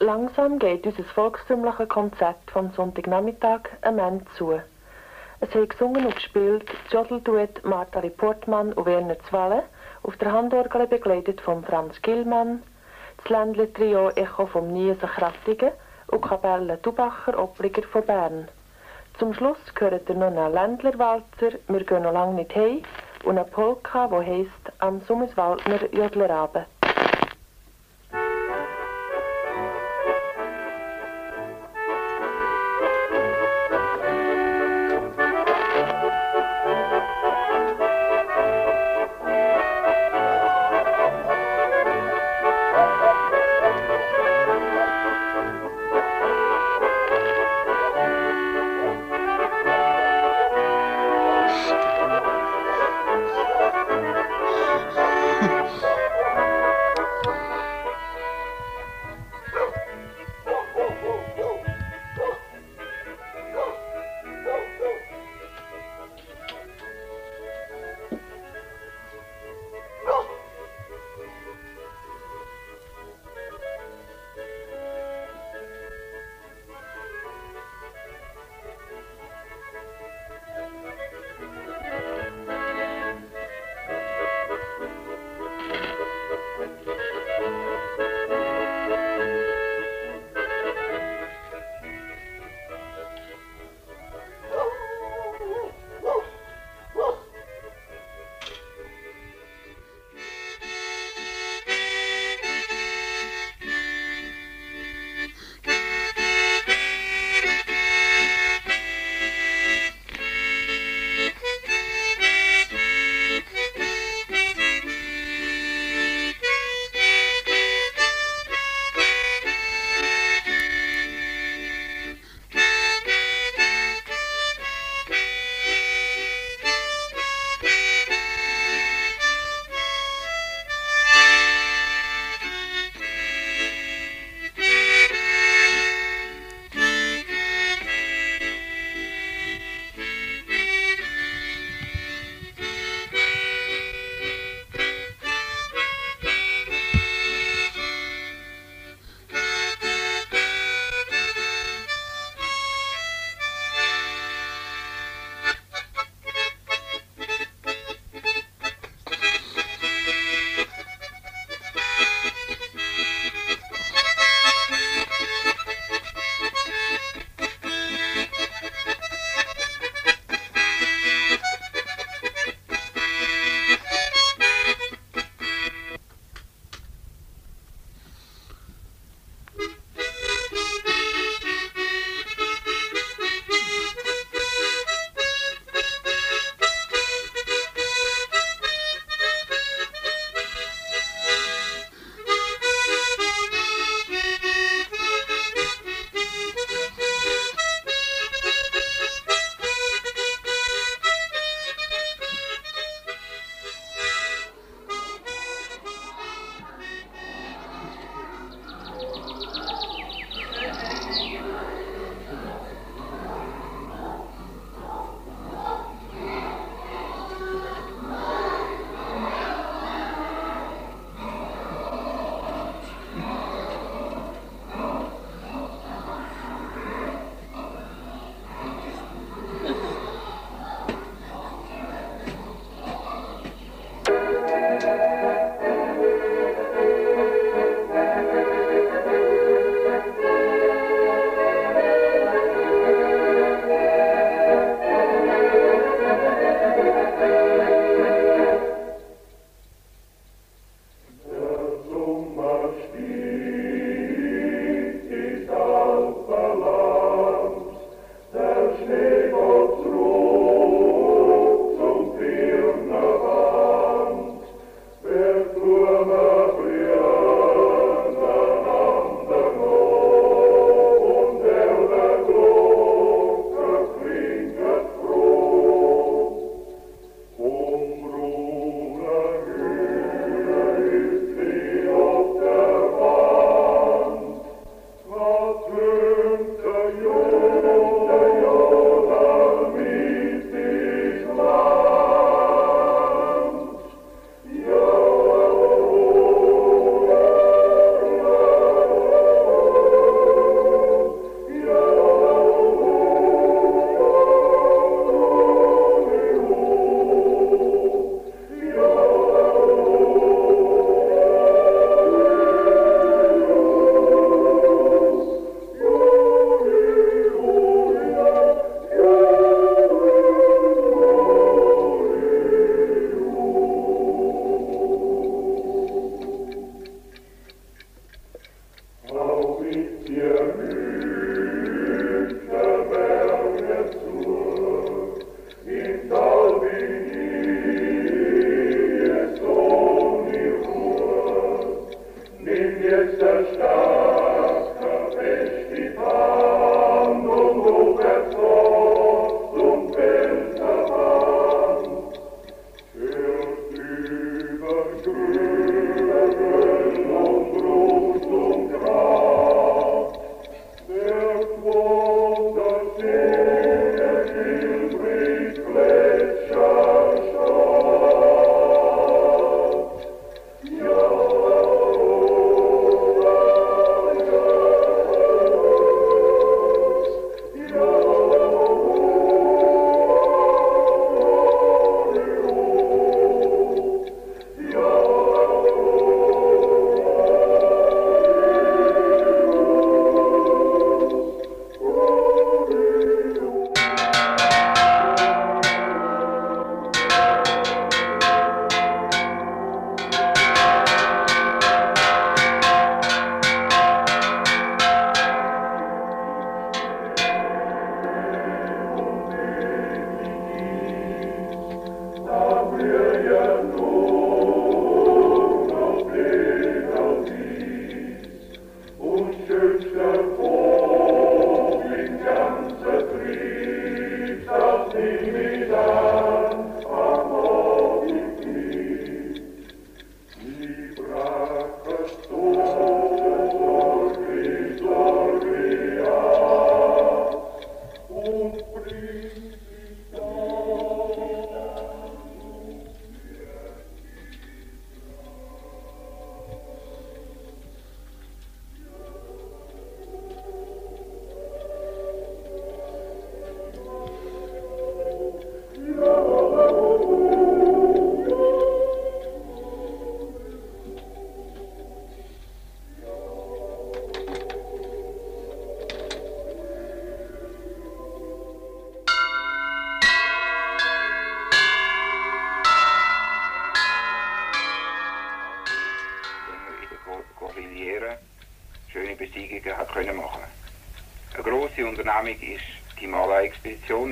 Langsam geht unser volkstümliches Konzert vom Sonntagnachmittag am Ende zu. Es haben gesungen und gespielt das Jodelduett Martha Portmann und Werner Zwalle, auf der Handorgel begleitet von Franz Gillmann, das Ländler-Trio Echo vom Niesen Krattigen und Kapelle Dubacher Oppliger von Bern. Zum Schluss gehört ihr noch einen Ländlerwalzer «Wir gehen noch lange nicht heim» und eine Polka, die heisst «Am Summiswaldner Jodlerabend». Unternehmung ist die Himalaya-Expedition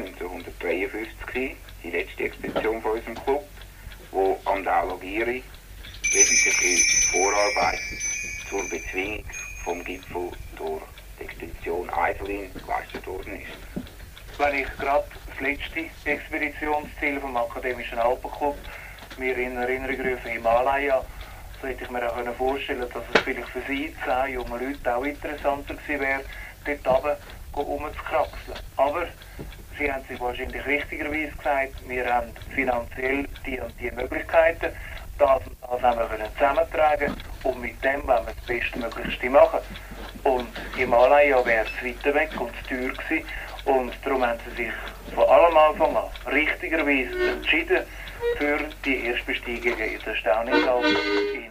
1953, die letzte Expedition von unserem Club, wo an der Alogiri wesentliche Vorarbeit zur Bezwingung vom Gipfel durch die Expedition Eiselin geleistet worden ist. Wenn ich gerade das letzte Expeditionsziel vom Akademischen Alpenclub mir in Erinnerung rufe, Himalaya, so hätte ich mir auch vorstellen können, dass es vielleicht für Sie, 10 junge Leute, auch interessanter gewesen wäre, dort runter rumzukraxeln. Aber Sie haben sich wahrscheinlich richtigerweise gesagt, wir haben finanziell die und die Möglichkeiten, das und das haben wir zusammentragen und mit dem wollen wir das Bestmöglichste machen. Und Himalaya wäre zu weit weg und zu teuer gewesen und darum haben sie sich von allem Anfang an richtigerweise entschieden für die Erstbesteigung in der Stauningalp in